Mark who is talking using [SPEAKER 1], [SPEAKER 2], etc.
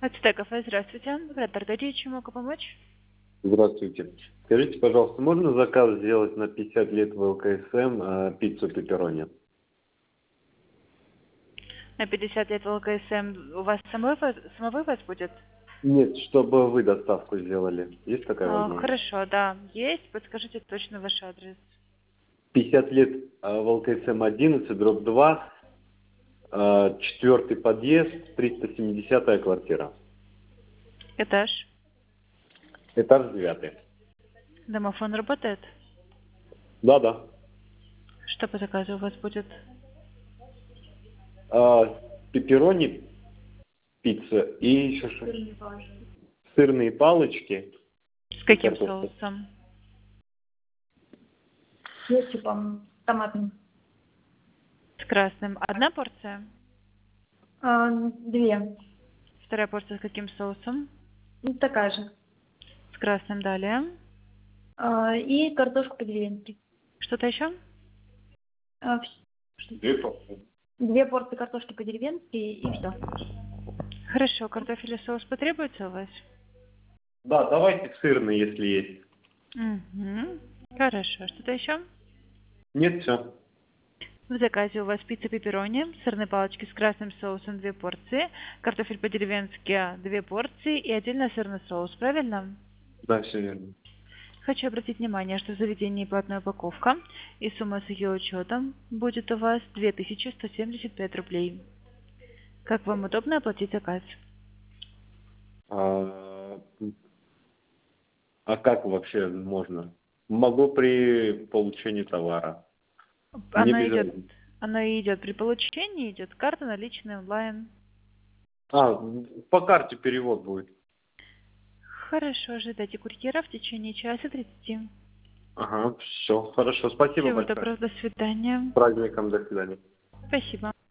[SPEAKER 1] Ацтек кафе, здравствуйте. Оператор Дарья, чем могу помочь?
[SPEAKER 2] Здравствуйте. Скажите, пожалуйста, можно заказ сделать на 50 лет в ЛКСМ пиццу пепперони?
[SPEAKER 1] На 50 лет ЛКСМ у вас самовывоз будет?
[SPEAKER 2] Нет, чтобы вы доставку сделали. Есть такая возможность?
[SPEAKER 1] Хорошо, да, есть. Подскажите точно ваш адрес.
[SPEAKER 2] 50 лет в ЛКСМ 11, дробь 2, четвертый подъезд, 370-я квартира.
[SPEAKER 1] Этаж.
[SPEAKER 2] Этаж 9.
[SPEAKER 1] Домофон работает?
[SPEAKER 2] Да-да.
[SPEAKER 1] Что по заказу у вас будет?
[SPEAKER 2] Пепперони, пицца и еще что? Сырные палочки
[SPEAKER 1] С
[SPEAKER 2] и
[SPEAKER 1] каким
[SPEAKER 2] картошка.
[SPEAKER 1] соусом?
[SPEAKER 3] Кетчупом томатным.
[SPEAKER 1] С красным. Одна порция?
[SPEAKER 3] Две.
[SPEAKER 1] Вторая порция с каким соусом?
[SPEAKER 3] Ну, такая же.
[SPEAKER 1] С красным далее.
[SPEAKER 3] И картошку по-деревенски.
[SPEAKER 1] Что-то еще?
[SPEAKER 2] Две порции.
[SPEAKER 3] Две порции картошки по-деревенски и все.
[SPEAKER 1] Хорошо, картофель и соус потребуется у вас?
[SPEAKER 2] Да, давайте сырный, если есть.
[SPEAKER 1] Угу. Хорошо. Что-то еще?
[SPEAKER 2] Нет, все.
[SPEAKER 1] В заказе у вас пицца пепперони, сырные палочки с красным соусом 2 порции, картофель по-деревенски 2 порции и отдельно сырный соус, правильно?
[SPEAKER 2] Да, все верно.
[SPEAKER 1] Хочу обратить внимание, что в заведении платная упаковка и сумма с ее учетом будет у вас 2175 рублей. Как вам удобно оплатить заказ?
[SPEAKER 2] А как вообще можно? Могу при получении товара. Не
[SPEAKER 1] Она
[SPEAKER 2] без
[SPEAKER 1] идет,
[SPEAKER 2] разницы.
[SPEAKER 1] она идет при получении, идет карта, наличные, онлайн.
[SPEAKER 2] По карте перевод будет.
[SPEAKER 1] Хорошо, ожидайте курьера в течение часа 30.
[SPEAKER 2] Ага, все, хорошо. Спасибо
[SPEAKER 1] Всего
[SPEAKER 2] большое.
[SPEAKER 1] доброго, до свидания.
[SPEAKER 2] С праздником, до свидания.
[SPEAKER 1] Спасибо.